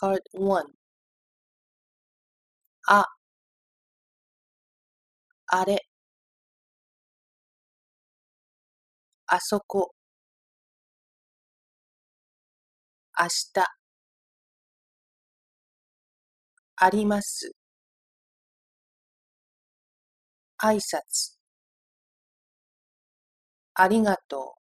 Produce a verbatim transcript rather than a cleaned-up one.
Card one あ、あれ、あそこ、明日、あります、挨拶、ありがとう。